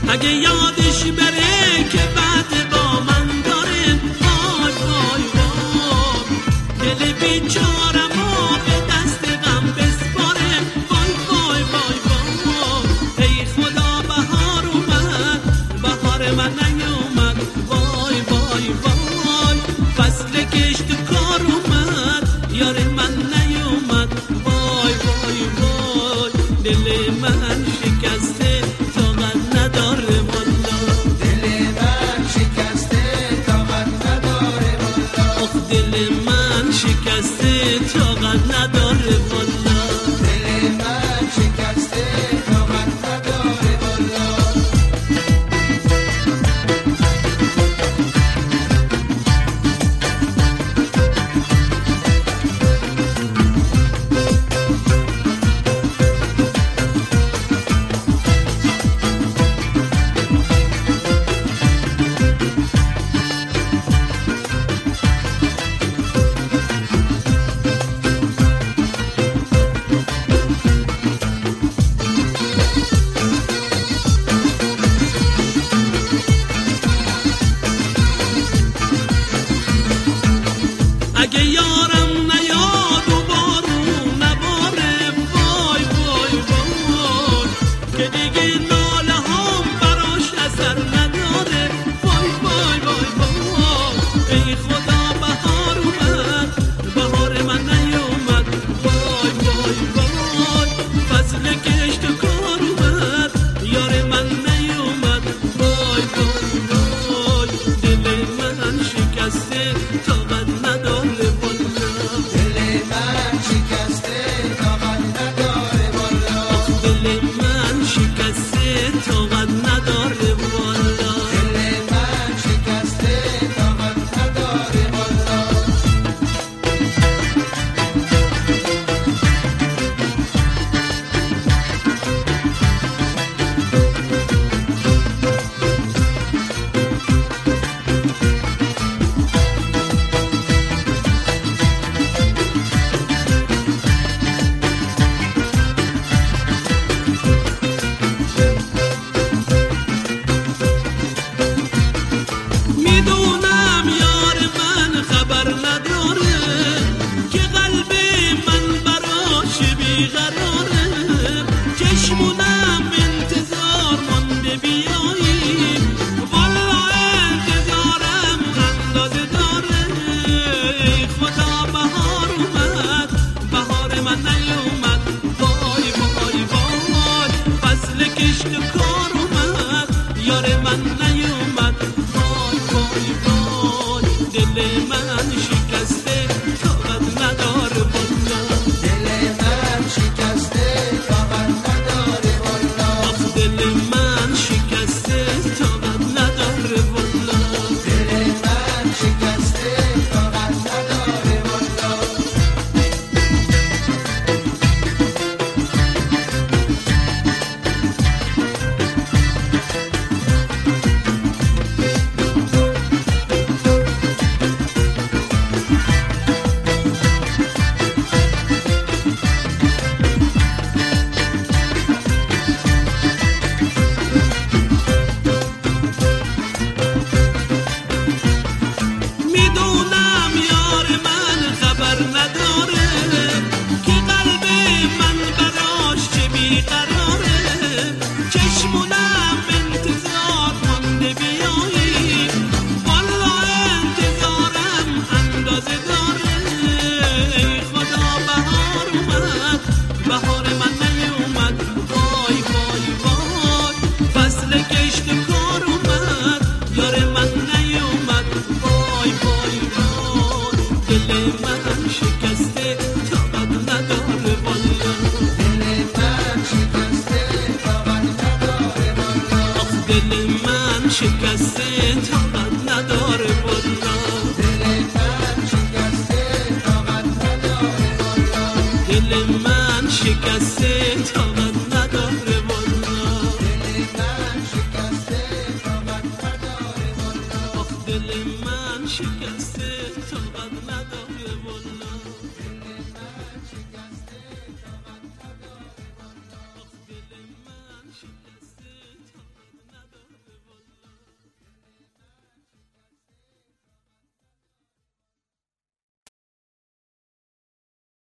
اگه یادش بره که بعد با من داره، وای وای وای دل بیچارمو به دست غم بسپاره، وای وای وای وای ای خدا بهار اومد، بهار من نیومد، وای وای وای فصل کشت کار اومد، یار من نیومد، وای وای وای دل من شکسته طاقت نداره والا، دل من شکسته طاقت نداره والا، آخ دل من شکسته طاقت نداره والا، دل من شکسته طاقت نداره والا. اگه یارم نیاد و بارون نباره، وای وای وای که دیگه ناله هم براش اثر نداره، وای وای وای وای ای خدا بهار اومد، بهار من نیومد، وای وای وای فصل کشت کار اومد، یار من نیومد، وای وای وای دل من شکسته طاقت نداره، دل من شکسته طاقت نداره والا، دل من شکسته طاقت نداره والا، دل من شکسته طاقت نداره والا. میدونم یار من خبر نداره که قلب من براش بیقراره، چشمونم انتظار مانده بیایی، والا انتظارم اندازه داره، ای خدا بهار اومد، بهار من نیومد، وای وای وای فصل کشت کار اومد، یار من نیومد، وای وای وای دل من شکسته طاقت نداره والا، دل من شکسته طاقت نداره والا، آخ دل من شکسته طاقت نداره والا، دل من شکسته طاقت نداره والا. میدونم یار من خبر نداره که قلب من براش چه بیقراره، چشمونم انتظار مانده بیایی، والا انتظارم اندازه داره، ای خدا بهار اومد، بهار من نیومد، وای وای وای فصل کشت کار اومد، یار من نیومد، وای وای وای دل من شکسته طاقت نداره والا، دل من شکسته طاقت نداره والا، آخ دل من شکسته طاقت نداره والا، دل من شکسته طاقت نداره والا، دل من شکسته طاقت نداره والا، دل من شکسته طاقت نداره والا. آخ دل من شکسته طاقت نداره.